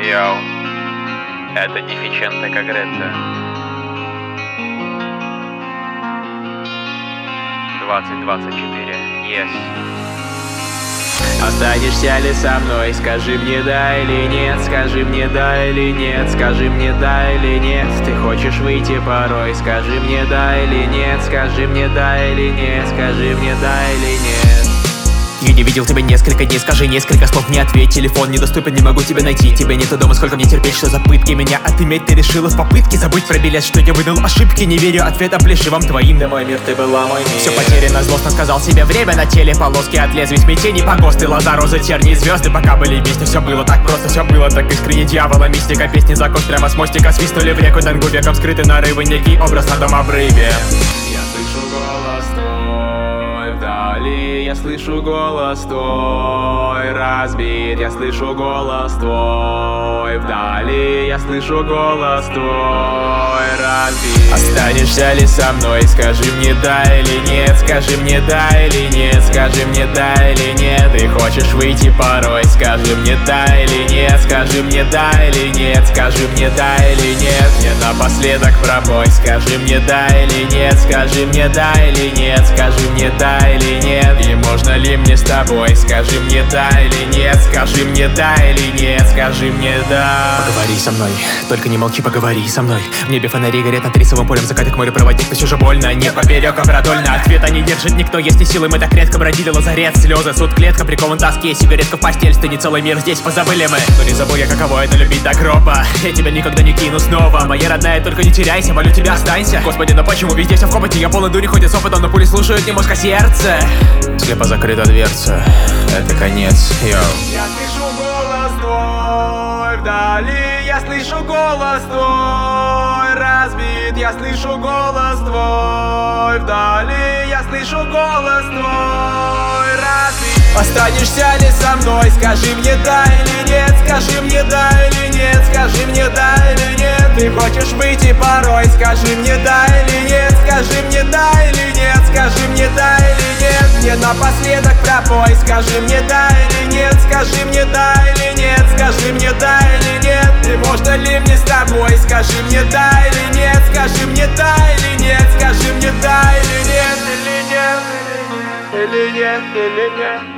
Йоу, это Дефиченто Кагретто. 2024. Yes. Останешься ли со мной? Скажи мне да или нет. Скажи мне да или нет. Скажи мне да или нет. Ты хочешь выйти порой? Скажи мне да или нет. Скажи мне да или нет. Скажи мне да или нет. Я не видел тебя несколько дней, скажи несколько слов, не ответь. Телефон недоступен, не могу тебя найти. Тебя нету дома, сколько мне терпеть, что за пытки меня отыметь ты решила в попытке забыть про билет, что я выдал ошибки. Не верю ответам плешивым твоим. Да мой мир, ты была мой мир. Все потеряно, злостно сказал себе время. На теле полоски от лезвий смятений, погосты, лоза, розы, терни, звезды. Пока были вместе, все было так просто, все было так искренне. Дьявола, мистика, песни, закон прямо с мостика свистнули в реку Тенгу, веком скрыты нарывы, некий образ на том обрыве. Я слышу голос твой вдали, я слышу голос твой разбит, я слышу голос твой вдали, я слышу голос твой разбит. Останешься ли со мной? Скажи мне да или нет. Скажи мне да или нет. Скажи мне да или нет. Ты хочешь выйти порой? Скажи мне да или нет. Скажи мне да или нет. Скажи мне да или нет. Мне напоследок пробой. Скажи мне да или нет. Скажи мне да или нет. Скажи мне да или нет. И можно ли мне с тобой? Скажи мне да или нет. Скажи мне да или нет. Скажи мне да. Поговори со мной, только не молчи, поговори со мной. В небе фонари горят над рисовым полем, закаты к морю проводить, но все же больно. Не поперек, а продольно. Ответа не держит никто, есть не силы, мы так редко бродили. Лазарет, слезы, суд, клетка, прикован тоске, сигаретка в постель, ты не целый мир, здесь позабыли мы. Но не забудь я, каково это любить до гроба. Я тебя никогда не кину снова. Моя родная, только не теряйся, молю тебя, останься. Господи, но почему везде все в копоте? Я полон дури, ходит с опытом, но пули слушают не мозг, а сердце. Слепо закрыта дверца, это конец, йоу. Я слышу голос твой вдали, я слышу голос твой разбит, я слышу голос твой вдали, я слышу голос твой разбит. Останешься ли со мной? Скажи мне да или нет. Скажи мне да или нет. Скажи мне да или нет. Ты хочешь выйти порой? Скажи мне да или нет. Скажи мне да или нет. Скажи мне да или нет. Мне напоследок пропой. Скажи мне да или нет. Скажи мне да или нет. Скажи мне да или нет. И можно ли мне с тобой? Скажи мне да или нет. Скажи мне да или нет. Скажи мне да или нет. Или нет, или нет, или нет.